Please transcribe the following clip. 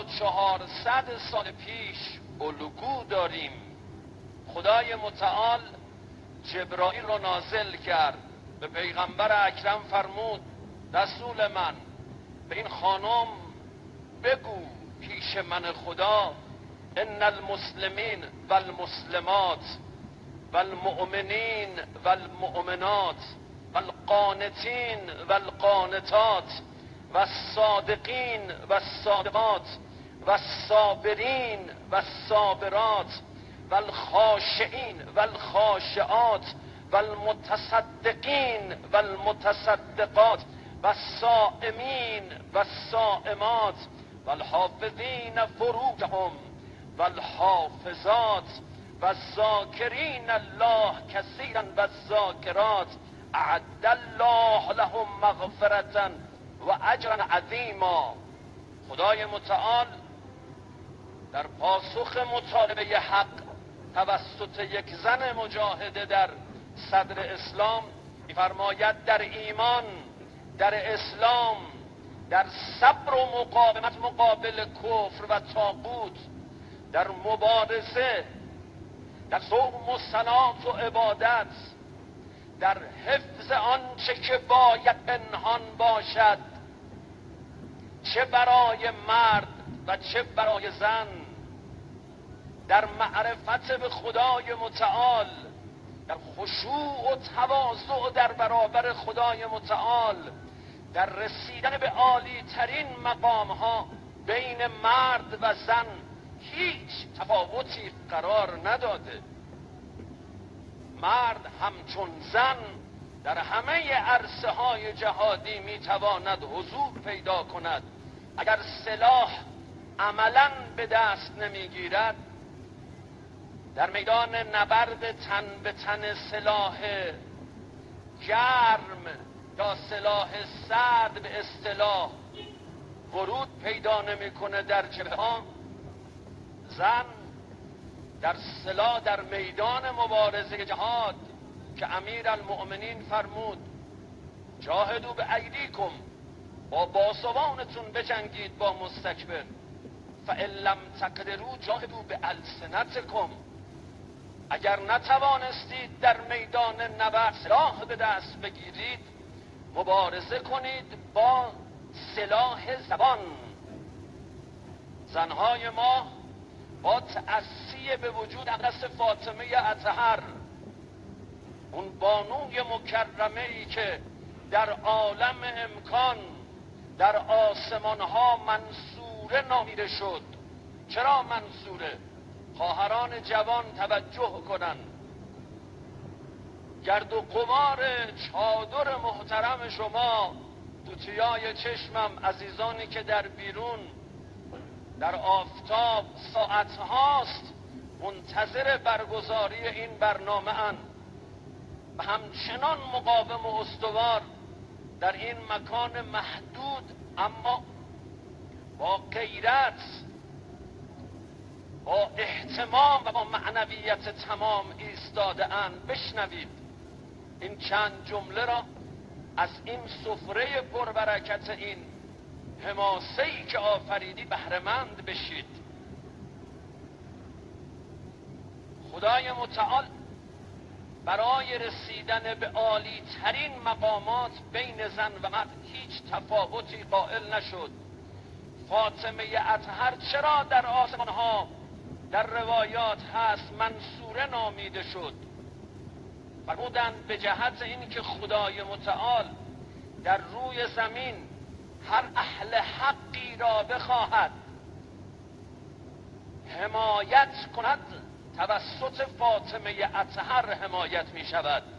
1400 سال پیش الگو داریم. خدای متعال جبرائیل رو نازل کرد، به پیغمبر اکرم فرمود رسول من به این خانم بگو پیش من خدا ان المسلمین و المسلمات و المؤمنین و المؤمنات و القانتین و القانتات و الصادقین و الصادقات و الصابرین و الصابرات و الخاشعین و الخاشعات و المتصدقین و المتصدقات و الصائمین و الصائمات و الحافظین فروجهم و الحافظات و الذاکرین الله کثیرا و الذاکرات اعد الله لهم مغفرة و اجرا عظیما. خدای متعال در پاسخ مطالبه حق توسط یک زن مجاهده در صدر اسلام می‌فرماید در ایمان، در اسلام، در صبر و مقاومت مقابل کفر و طاغوت، در مبارزه، در صوم و صلات و عبادت، در حفظ آنچه که باید پنهان باشد، چه برای مرد و چه برای زن، در معرفت به خدای متعال، در خشوع و تواضع در برابر خدای متعال، در رسیدن به عالی ترین مقام ها بین مرد و زن هیچ تفاوتی قرار نداده. مرد همچون زن در همه عرصه های جهادی میتواند حضور پیدا کند. اگر سلاح عملاً به دست نمیگیرد، در میدان نبرد تن به تن سلاح گرم یا سلاح سرد به اصطلاح ورود پیدا نمیکنه در جبهه، زن در میدان مبارزه جهاد که امیر المؤمنین فرمود جاهدوا به ایدیکم، با باسوانتون بجنگید با مستکبر، فان لم تقدروا جاهدوا به السنتکم، اگر نتوانستید در میدان نبرد سلاح به دست بگیرید مبارزه کنید با سلاح زبان. زنهای ما با تأسی به وجود اقدس فاطمه اطهر، اون بانوی مکرمه‌ای که در عالم امکان در آسمانها منصوره نامیده شد. چرا منصوره؟ خواهران جوان توجه کنن، گرد و غبار چادر محترم شما، توتیای چشمم، عزیزانی که در بیرون در آفتاب ساعت هاست منتظر برگزاری این برنامه اند و همچنان مقاوم و استوار در این مکان محدود اما با غیرت، با اهتمام و با معنویت تمام ایستاده اند. بشنوید این چند جمله را از این سفره پربرکت، این حماسه‌ای که آفریدی بهره‌مند بشید. خدای متعال برای رسیدن به عالی ترین مقامات بین زن و مرد هیچ تفاوتی قائل نشد. فاطمه اطهر چرا در آسمانها در روایات هست منصوره نامیده شد؟ فرمودند به جهت این که خدای متعال در روی زمین هر اهل حقی را بخواهد حمایت کند، توسط فاطمه اطهر حمایت می شود.